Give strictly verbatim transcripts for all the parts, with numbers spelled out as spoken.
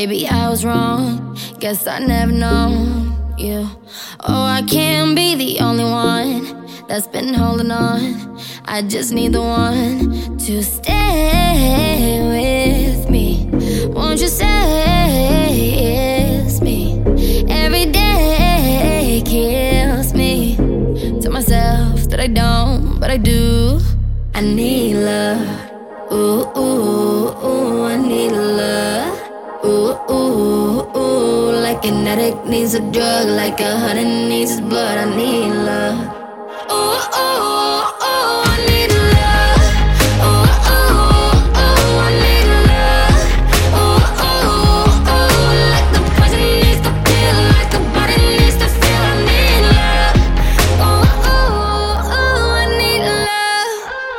Maybe I was wrong, guess I never known you. Oh, I can't be the only one that's been holding on. I just need the one to stay with me. Won't you say it's me? Every day kills me. Tell myself that I don't, but I do. I need love. Ooh, ooh, ooh, I need love. Ooh, ooh, ooh, like an addict needs a drug, like a hunter needs his blood. I need love. Ooh, ooh, ooh, I need love. Ooh, ooh, ooh, I need love. Ooh, ooh, ooh, like the poison needs to feel, like the body needs to feel. I need love. Ooh, ooh, ooh, I need love.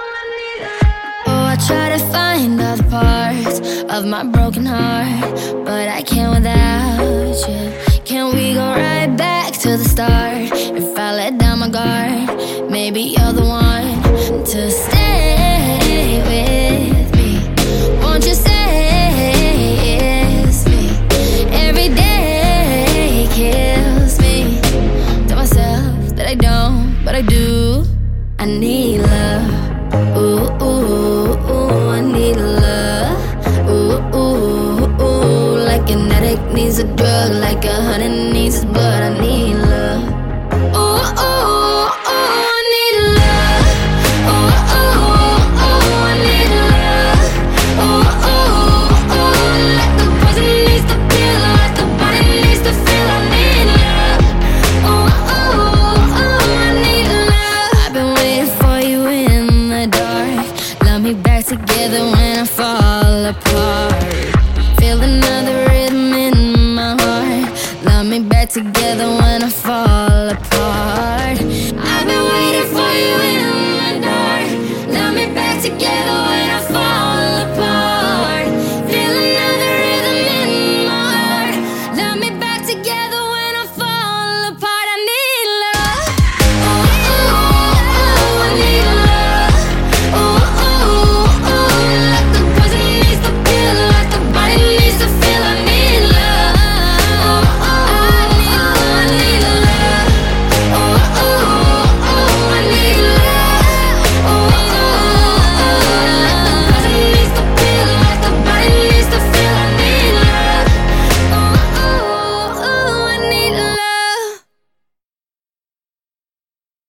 Oh, I try to find all the parts of my broken heart, but I can't without you. Can we go right back to the start? If I let down my guard, maybe you're the one to stay with me. Won't you say it's me? Every day kills me. Tell myself that I don't, but I do. I need love. Ooh, ooh, ooh, I need love. Ooh, ooh, ooh, like an addict needs a drug, like a hunter needs his blood. I need love. Ooh, ooh, ooh, I need love. Ooh, ooh, ooh, I need love. Ooh, ooh, ooh, like the poison needs to feel, like the body needs to feel. I need love. Ooh, ooh, ooh, I need love. I've been waiting for you in the dark. Love me back together when I fall apart. Feel another rhythm in my heart. Love me back together when I fall apart. I've been waiting for you in the dark. Love me back together